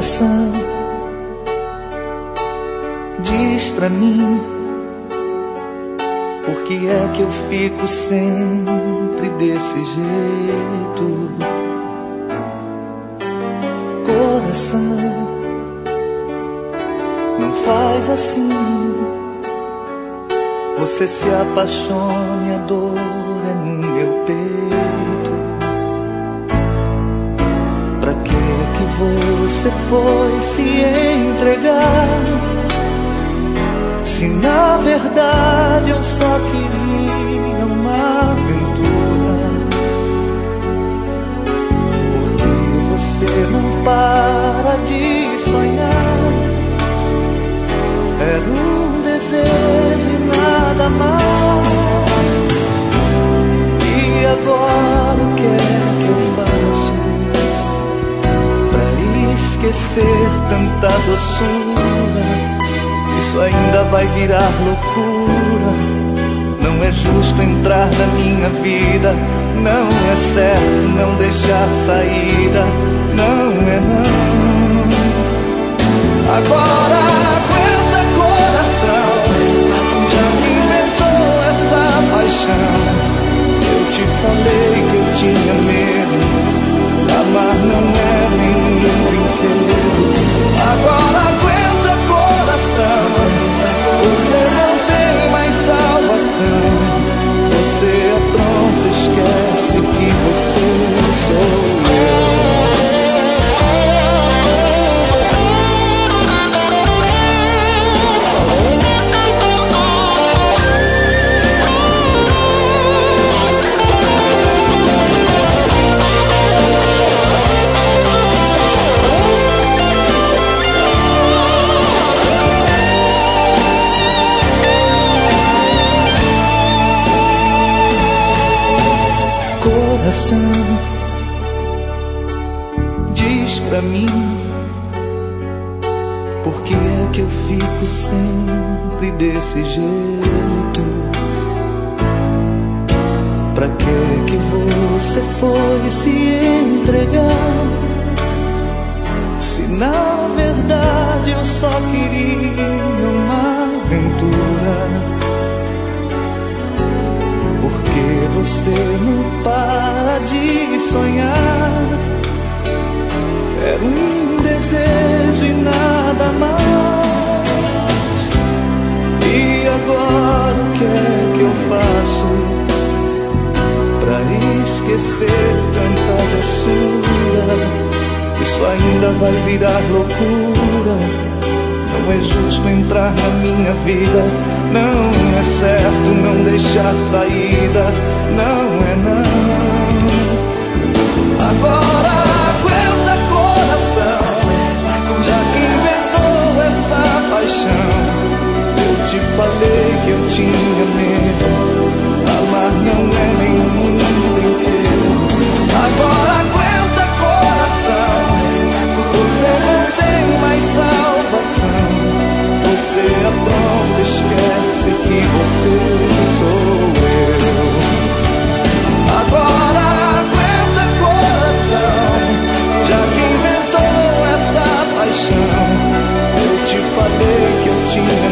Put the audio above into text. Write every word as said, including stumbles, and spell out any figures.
Coração, diz pra mim, por que é que eu fico sempre desse jeito? Coração, não faz assim. Você se apaixone, a dor é no meu peito. Pra que que você foi se entregar, se na verdade eu só queria uma aventura? Porque você não para de sonhar. Era um desejo e nada mais. E agora o que é que eu faço pra esquecer tanta doçura? Isso ainda vai virar loucura. Não é justo entrar na minha vida, não é certo não deixar saída, não é não. Agora aguenta, coração, já me inventou essa paixão. Eu te falei que eu tinha medo, amar não é nenhum brinquedo. Agora aguenta, coração, você não tem mais salvação. Você é pronto, esquece que você sou eu. Coração, diz pra mim, por que é que eu fico sempre desse jeito? Pra que que você foi se entregar, se na verdade eu só queria uma aventura? Porque você não para de sonhar. Era um desejo e nada mais. E agora o que é que eu faço pra esquecer tanta doçura? Isso ainda vai virar loucura. Não é justo entrar na minha vida, não é certo não deixar saída, não é não. Agora aguenta, coração, já que inventou essa paixão. Eu te falei que eu tinha medo, amar não é nenhum brinquedo. Agora aguenta, coração, você não tem mais salvação. Você é pronto, esquece que você sou eu. Agora aguenta, coração, já que inventou essa paixão. Eu te falei que eu tinha